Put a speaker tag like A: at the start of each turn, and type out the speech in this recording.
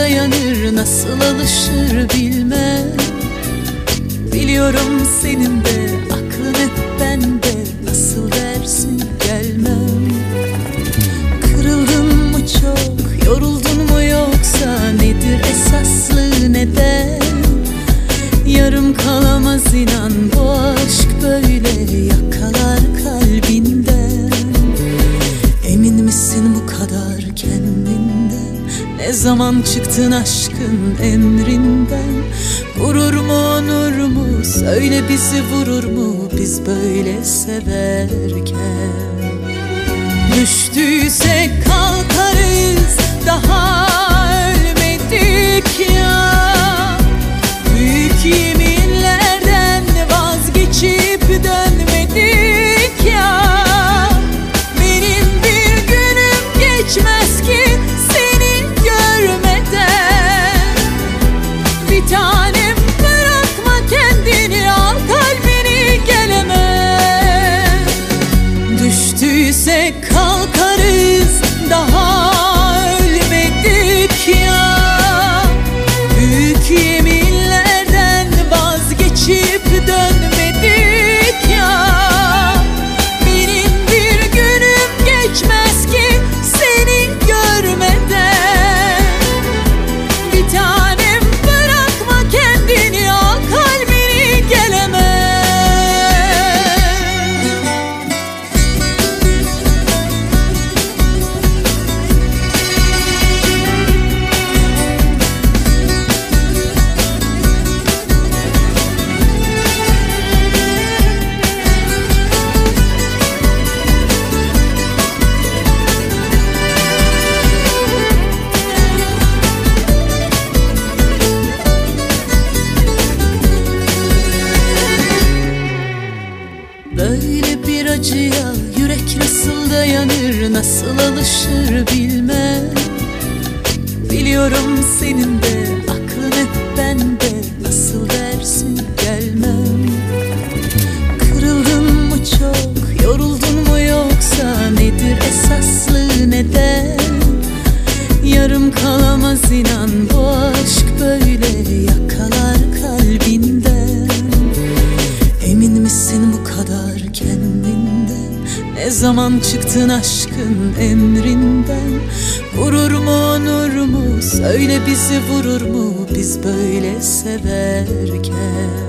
A: dayanır, nasıl alışır bilmem. Biliyorum senin de aklın hep bende, nasıl dersin gelmem. Kırıldın mı çok, yoruldun mu, yoksa nedir esaslı neden? Yarım kalamaz inan, bu aşk böyle yakalar kalbinden. Emin misin bu kadar kendinden? Ne zaman çıktın aşkın emrinden? Gurur mu onur mu, söyle bizi vurur mu biz böyle severken? Düştüysek kalkarız, daha ölmedik ya. Büyük yeminlerden vazgeçip dönmedik ya. Benim bir günüm geçmez ki seni görmeden. Bir tanem bırakma kendini, al kalbini gelemem. Düştüysek kalkarız, daha ölmedik ya. Büyük yeminlerden vazgeçip dönmedik ya. Benim bir günüm geçmez ki seni görmeden. Bir tanem bırakma kendini, al kalbini gelemem. Böyle bir acıya yürek nasıl dayanır, nasıl alışır bilmem. Biliyorum senin de aklın hep bende, nasıl dersin gelmem. Kırıldın mı çok, yoruldun mu, yoksa nedir esaslı neden? Yarım kalamaz inan, bu aşk böyle yakalar kalbinden. Emin misin bu kadar kendinden? Ne zaman çıktın aşkın emrinden? Gurur mu onur mu, söyle bizi vurur mu biz böyle severken?